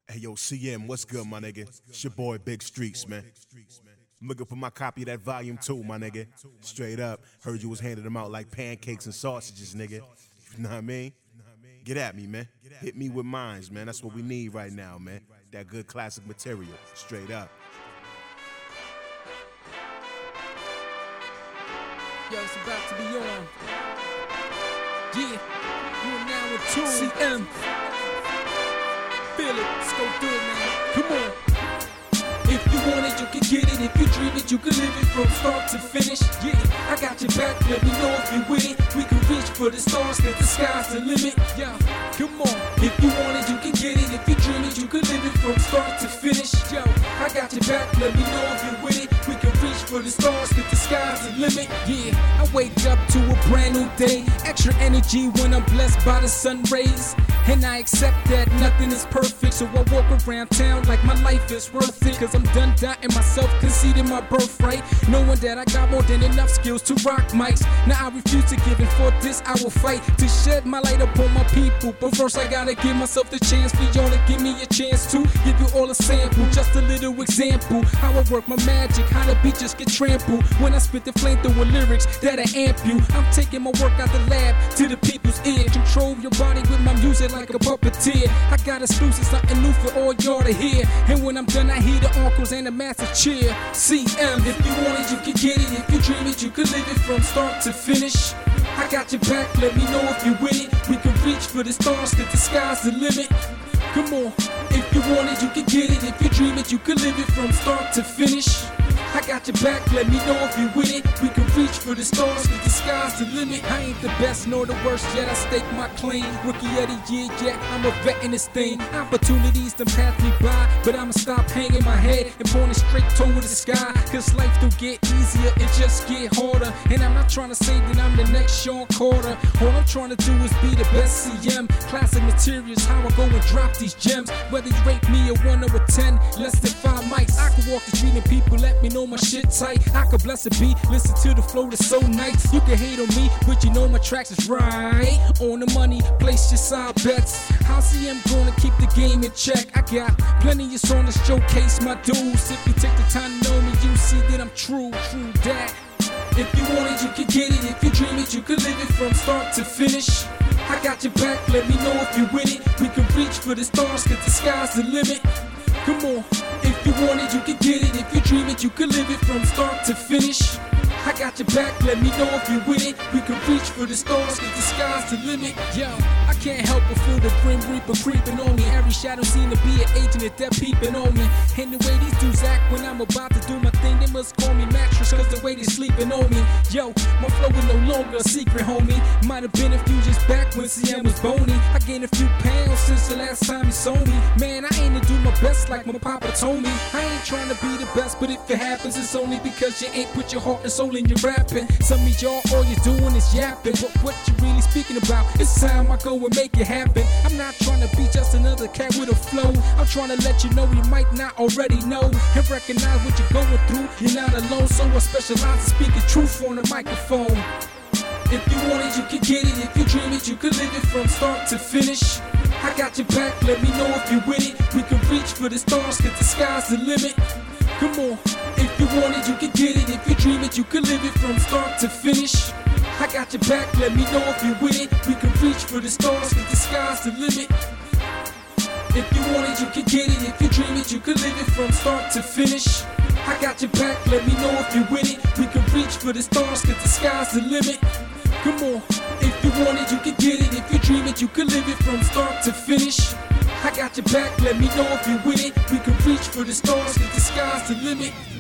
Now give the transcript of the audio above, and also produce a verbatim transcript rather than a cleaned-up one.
Hey, yo, C M, what's good, my nigga? It's your boy, Big Streets, man. I'm looking for my copy of that volume two, my nigga. Straight up, heard you was handing them out like pancakes and sausages, nigga. You know what I mean? Get at me, man. Hit me with mines, man. That's what we need right now, man. That good classic material, straight up. Yo, it's about to be on. Yeah, you are now with two C M. Feel it, let's go do it, man. Come on. If you want it, you can get it. If you dream it, you can live it from start to finish. Yeah, I got your back, let me know if you with it. We can reach for the stars, cause the sky's the limit. Yeah, come on. If you want it, you can get it. If you dream it, you can live it from start to finish. Yo, I got your back, let me know if you with it. We can reach for the stars, cause the sky's the limit. Yeah, I wake up to a brand new day. Extra energy when I'm blessed by the sun rays. And I accept that nothing is perfect, so I walk around town like my life is worth it. Cause I'm done doubting myself, conceding my birthright, knowing that I got more than enough skills to rock mics. Now I refuse to give in, for this I will fight to shed my light upon my people. But first I gotta give myself the chance for y'all to give me a chance to give you all a sample, just a little example. How I work my magic, how the beat just get trampled when I spit the flamethrower lyrics that'll amp you. I'm taking my work out the lab to the people's ear. Control your body with my music like a puppeteer. I got exclusive, something new for all y'all to hear. And when I'm done, I hear the uncles and the massive cheer. C M, if you want it, you can get it. If you dream it, you can live it from start to finish. I got your back, let me know if you with it. We can reach for the stars, cause the sky's the limit. Come on, if you want it, you can get it. If you dream it, you can live it from start to finish. I got your back, let me know if you with it. We can reach for the stars, cause the sky's the limit. I ain't the best nor the worst, yet I stake my claim. Rookie of the year, yet I'm a vet in this thing. Opportunities done pass me by, but I'ma stop hanging my head and pointing straight toward the sky. Cause life don't get easier, it just get harder. And I'm not trying to say that I'm the next Sean Carter. All I'm trying to do is be the best C M. Classic materials, how I go and drop these gems. Whether you rate me a one or a ten, less than five mics. I can walk the street and people let me know my shit tight. I could bless a beat, listen to the flow that's so nice. You can hate on me, but you know my tracks is right. On the money, place your side bets. How C M gonna keep the game in check? I got plenty of songs to showcase my dudes. If you take the time to know me, you see that I'm true, true that. If you want it, you can get it. If you dream it, you can live it from start to finish. I got your back, let me know if you with it. We can reach for the stars, cause the sky's the limit. Come on, if you want it, you can get it. If you dream it, you can live it from start to finish. I got your back, let me know if you with it. We can reach for the stars, cause the sky's the limit. Yo, I can't help but feel the grim reaper creeping on me. Every shadow seem to be an agent of death peeping on me. And the way these dudes act when I'm about to do my thing, they must call me mattress, cause the way they sleeping on me. Yo, my flow is no longer a secret, homie. Might have been a few years back when C M was bony. I gained a few pounds since the last time he saw me. Man, I aim to do my best like my papa told me. I ain't trying to be the best, but if it happens, it's only because you ain't put your heart and soul in your rapping. Some of y'all, all you're doing is yapping, but what you really speaking about? It's time I go and make it happen. I'm not trying to be just another cat with a flow. I'm trying to let you know you might not already know and recognize what you're going through. You're not alone, so I specialize in speaking truth on the microphone. If you want it, you can get it. If you dream it, you can live it from start to finish. I got your back, let me know if you with it. We can reach for the stars, cause the sky's the limit. Come on, if you want it, you can get it. If you dream it, you can live it from start to finish. I got your back, let me know if you with it. We can reach for the stars, cause the sky's the limit. If you want it, you can get it. If you dream it, you can live it from start to finish. I got your back, let me know if you with it. We can reach for the stars, cause the sky's the limit. Come on, if you want it, you can get it. If you dream it, you can live it from start to finish. I got your back, let me know if you with it. We can reach for the stars, cause the sky's the limit.